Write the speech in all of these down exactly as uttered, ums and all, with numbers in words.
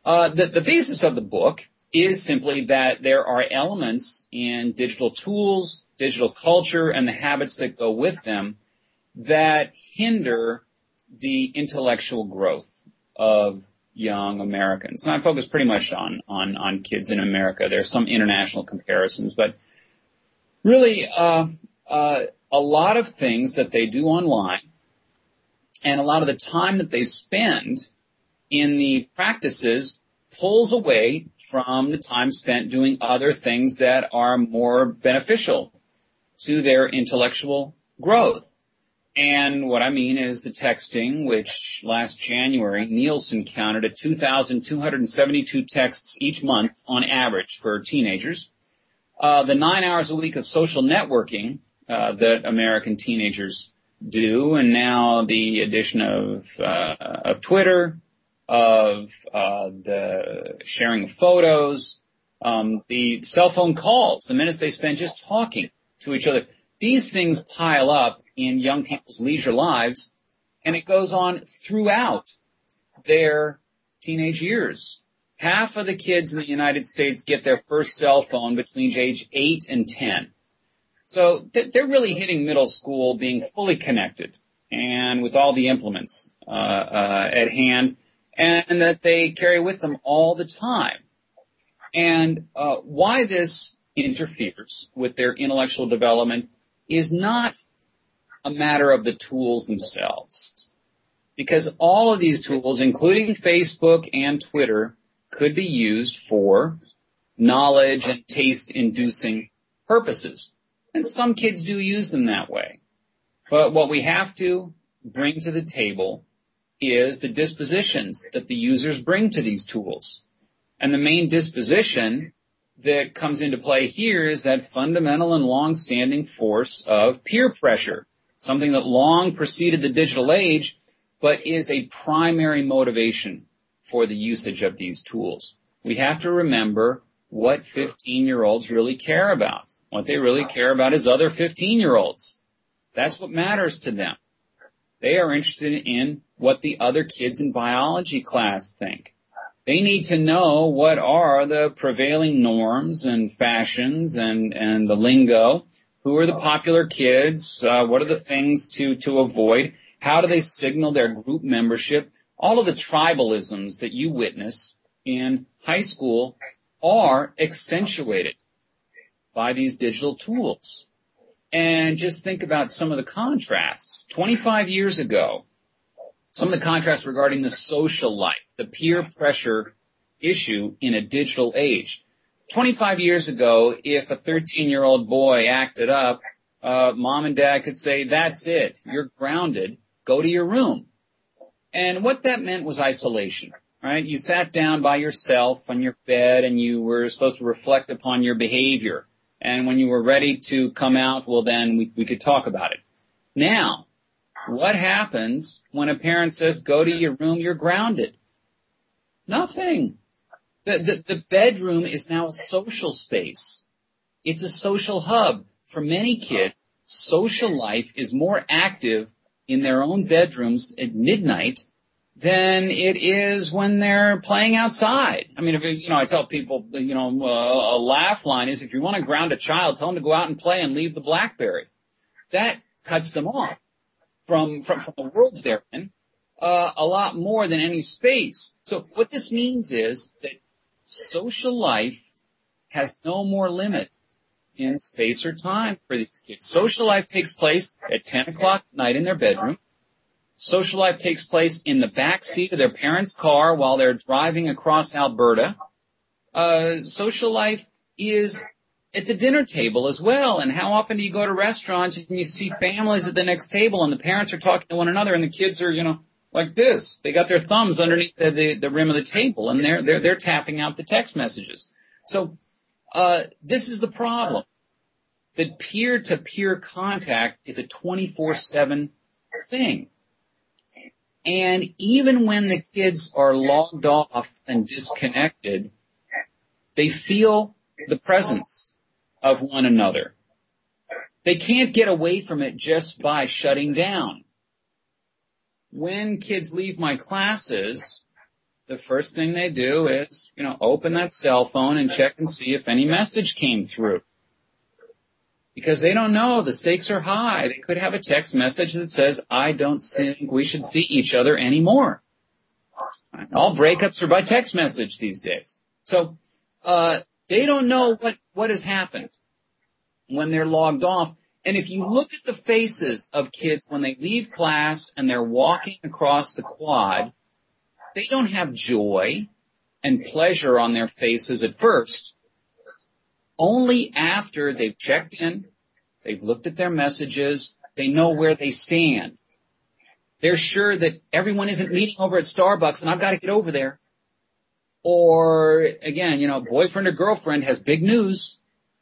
Uh, the, the thesis of the book is simply that there are elements in digital tools, digital culture, and the habits that go with them that hinder the intellectual growth of young Americans. And I focus pretty much on, on, on kids in America. There's some international comparisons, but really uh, uh, a lot of things that they do online and a lot of the time that they spend in the practices pulls away from the time spent doing other things that are more beneficial to their intellectual growth. And what I mean is the texting, which last January, Nielsen counted at two thousand two hundred seventy-two texts each month on average for teenagers. Uh, the nine hours a week of social networking uh, that American teenagers do, and now the addition of, uh, of Twitter, of uh, the sharing of photos, um, the cell phone calls, the minutes they spend just talking to each other. These things pile up in young people's leisure lives, and it goes on throughout their teenage years. Half of the kids in the United States get their first cell phone between age eight and ten. So they're really hitting middle school being fully connected and with all the implements uh, uh, at hand, and that they carry with them all the time. And uh, why this interferes with their intellectual development is not a matter of the tools themselves, because all of these tools, including Facebook and Twitter, could be used for knowledge and taste-inducing purposes. And some kids do use them that way. But what we have to bring to the table is the dispositions that the users bring to these tools. And the main disposition that comes into play here is that fundamental and long-standing force of peer pressure, something that long preceded the digital age, but is a primary motivation for the usage of these tools. We have to remember what fifteen-year-olds really care about. What they really care about is other fifteen-year-olds. That's what matters to them. They are interested in what the other kids in biology class think. They need to know what are the prevailing norms and fashions and, and the lingo. Who are the popular kids? Uh, what are the things to, to avoid? How do they signal their group membership? All of the tribalisms that you witness in high school are accentuated by these digital tools. And just think about some of the contrasts. twenty-five years ago, some of the contrasts regarding the social life, the peer pressure issue in a digital age. twenty-five years ago, if a thirteen-year-old boy acted up, uh, mom and dad could say, that's it, you're grounded, go to your room. And what that meant was isolation, right? You sat down by yourself on your bed and you were supposed to reflect upon your behavior. And when you were ready to come out, well, then we, we could talk about it. Now, what happens when a parent says, go to your room, you're grounded? Nothing. The, the, the bedroom is now a social space. It's a social hub. For many kids, social life is more active in their own bedrooms at midnight than it is when they're playing outside. I mean, if you know, I tell people, you know, a laugh line is if you want to ground a child, tell them to go out and play and leave the BlackBerry. That cuts them off from from, from the worlds they're in uh, a lot more than any space. So what this means is that social life has no more limit in space or time for these kids. Social life takes place at ten o'clock at night in their bedroom. Social life takes place in the back seat of their parents' car while they're driving across Alberta. Uh, social life is at the dinner table as well. And how often do you go to restaurants and you see families at the next table and the parents are talking to one another and the kids are, you know, like this. They got their thumbs underneath the, the, the rim of the table and they're, they're, they're tapping out the text messages. So, uh, this is the problem. That peer-to-peer contact is a twenty-four seven thing. And even when the kids are logged off and disconnected, they feel the presence of one another. They can't get away from it just by shutting down. When kids leave my classes, the first thing they do is, you know, open that cell phone and check and see if any message came through. Because they don't know. The stakes are high. They could have a text message that says, I don't think we should see each other anymore. All breakups are by text message these days. So uh they don't know what, what has happened when they're logged off. And if you look at the faces of kids when they leave class and they're walking across the quad, they don't have joy and pleasure on their faces at first. Only after they've checked in, they've looked at their messages, they know where they stand. They're sure that everyone isn't meeting over at Starbucks and I've got to get over there. Or, again, you know, boyfriend or girlfriend has big news.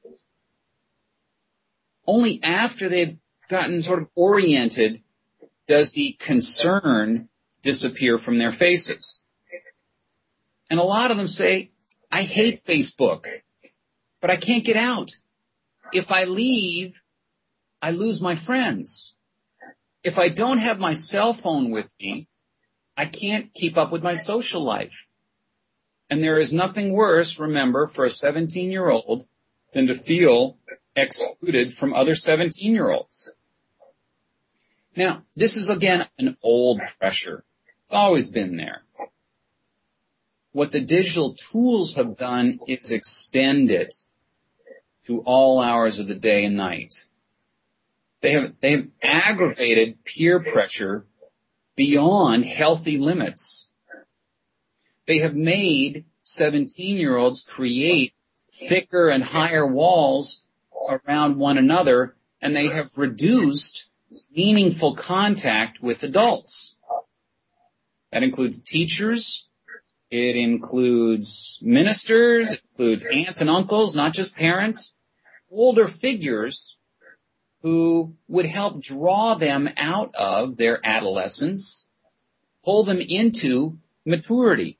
Only after they've gotten sort of oriented does the concern disappear from their faces. And a lot of them say, I hate Facebook, but I can't get out. If I leave, I lose my friends. If I don't have my cell phone with me, I can't keep up with my social life. And there is nothing worse, remember, for a seventeen-year-old than to feel excluded from other seventeen-year-olds. Now, this is, again, an old pressure. It's always been there. What the digital tools have done is extend it to all hours of the day and night. They have, they have aggravated peer pressure beyond healthy limits. They have made seventeen-year-olds create thicker and higher walls around one another, and they have reduced meaningful contact with adults. That includes teachers, it includes ministers, it includes aunts and uncles, not just parents, older figures who would help draw them out of their adolescence, pull them into maturity.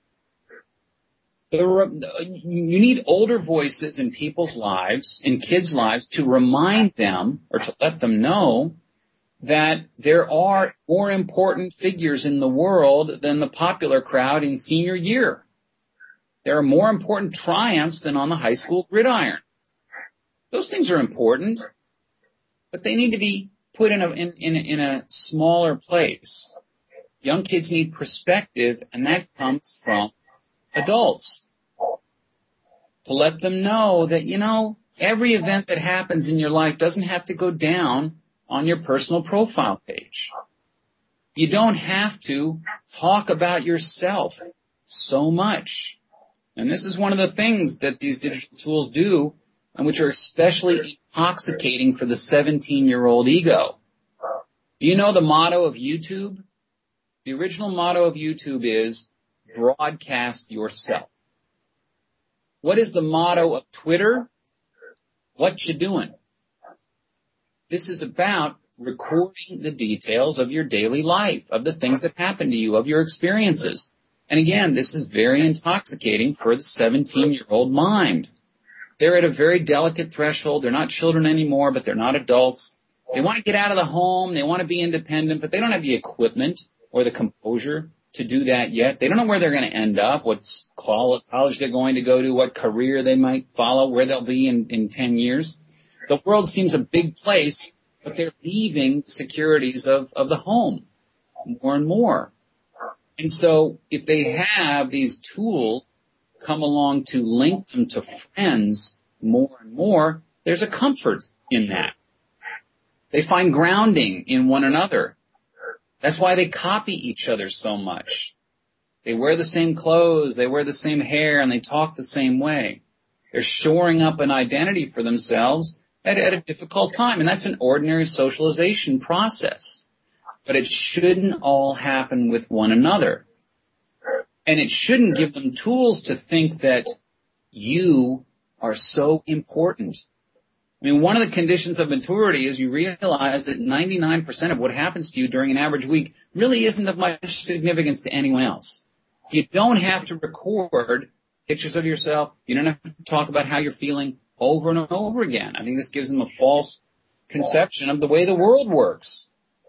The, you need older voices in people's lives, in kids' lives, to remind them or to let them know that there are more important figures in the world than the popular crowd in senior year. There are more important triumphs than on the high school gridiron. Those things are important, but they need to be put in a, in, in, in a smaller place. Young kids need perspective, and that comes from adults. To let them know that, you know, every event that happens in your life doesn't have to go down on your personal profile page. You don't have to talk about yourself so much. And this is one of the things that these digital tools do, and which are especially intoxicating for the seventeen-year-old ego. Do you know the motto of YouTube? The original motto of YouTube is, broadcast yourself. What is the motto of Twitter? What you doing? This is about recording the details of your daily life, of the things that happen to you, of your experiences. And again, this is very intoxicating for the seventeen-year-old mind. They're at a very delicate threshold. They're not children anymore, but they're not adults. They want to get out of the home. They want to be independent, but they don't have the equipment or the composure to do that yet. They don't know where they're going to end up, what college they're going to go to, what career they might follow, where they'll be in, in ten years. The world seems a big place, but they're leaving the securities of, of the home more and more. And so if they have these tools come along to link them to friends more and more, there's a comfort in that. They find grounding in one another. That's why they copy each other so much. They wear the same clothes, they wear the same hair, and they talk the same way. They're shoring up an identity for themselves at, at a difficult time, and that's an ordinary socialization process. But it shouldn't all happen with one another. And it shouldn't give them tools to think that you are so important. I mean, one of the conditions of maturity is you realize that ninety-nine percent of what happens to you during an average week really isn't of much significance to anyone else. You don't have to record pictures of yourself. You don't have to talk about how you're feeling over and over again. I think this gives them a false conception of the way the world works.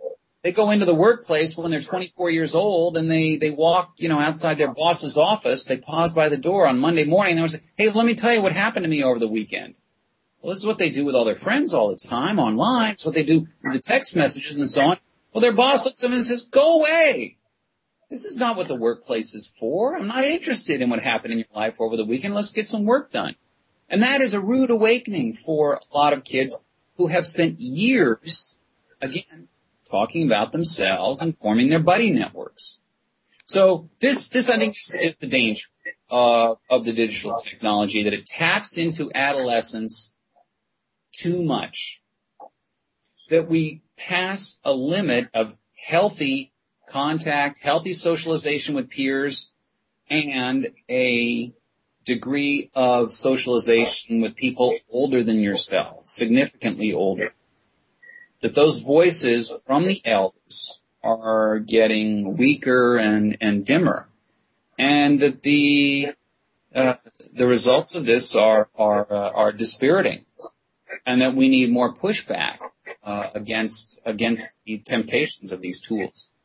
They go into the workplace when they're twenty-four years old, and they, they walk, you know, outside their boss's office. They pause by the door on Monday morning, and they say, hey, let me tell you what happened to me over the weekend. Well, this is what they do with all their friends all the time online. It's what they do with the text messages and so on. Well, their boss looks at them and says, go away. This is not what the workplace is for. I'm not interested in what happened in your life over the weekend. Let's get some work done. And that is a rude awakening for a lot of kids who have spent years, again, talking about themselves and forming their buddy networks. So this, this I think, is, is the danger uh, of the digital technology, that it taps into adolescence too much, that we pass a limit of healthy contact, healthy socialization with peers, and a degree of socialization with people older than yourself, significantly older. That those voices from the elders are getting weaker and, and dimmer, and that the uh, the results of this are are uh, are dispiriting, and that we need more pushback uh, against against the temptations of these tools.